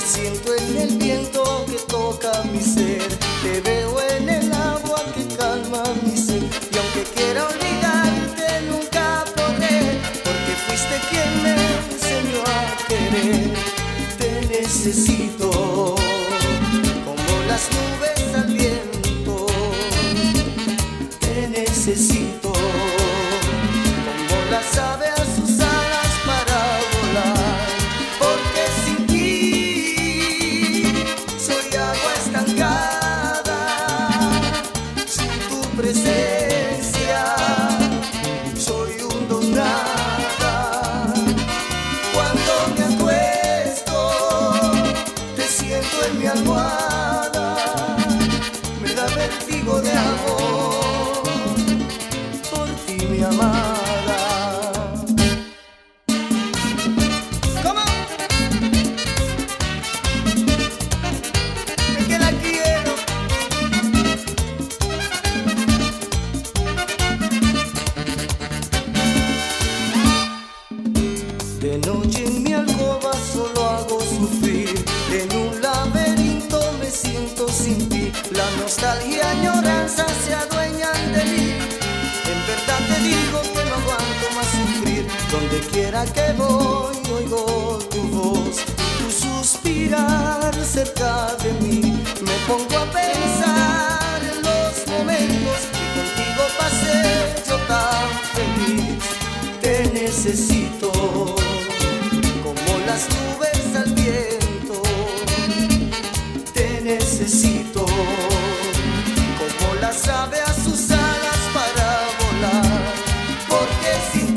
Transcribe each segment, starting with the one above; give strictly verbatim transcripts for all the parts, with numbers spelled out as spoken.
siento en el viento que toca mi ser, te veo en el agua que calma mi sed. Y aunque quiera olvidarte nunca podré, porque fuiste quien me enseñó a querer. Te necesito como las nubes al viento, te necesito como las aves a sus alas para volar, porque sin ti soy agua estancada, sin tu presencia soy un don nada. Cuando me acuesto te siento en mi almohada, me da vértigo de amor por ti, mi amada. De noche en mi alcoba solo hago sufrir, en un laberinto me siento sin ti. La nostalgia y añoranza se adueñan de mí. En verdad te digo que no aguanto más sufrir. Donde quiera que voy oigo tu voz, tu suspirar cerca de mí. Me pongo a pensar en los momentos que contigo pasé yo tan feliz. Te necesito como las nubes al viento, te necesito como las aves a sus alas para volar, porque sin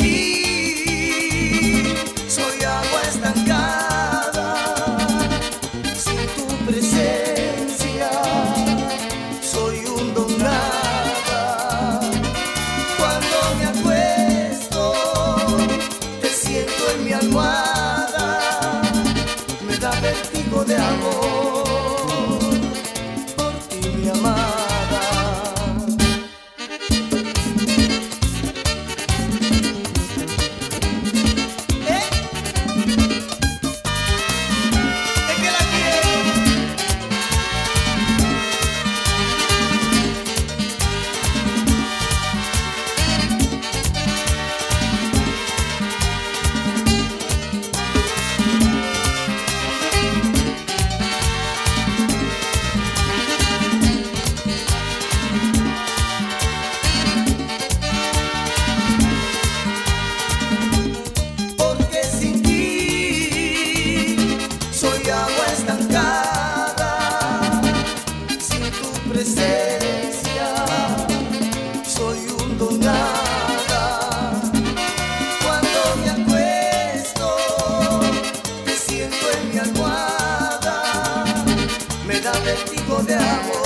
ti soy agua estancada, sin tu presencia soy un don nada. Cuando me acuesto te siento en mi almohada, me da vértigo de amor por ti, mi amada. ¿Eh? Es que la quiero. Porque sin ti soy agua estancada, sin tu presencia soy un don nada. Cuando me acuesto te siento en mi almohada, me da vértigo de amor.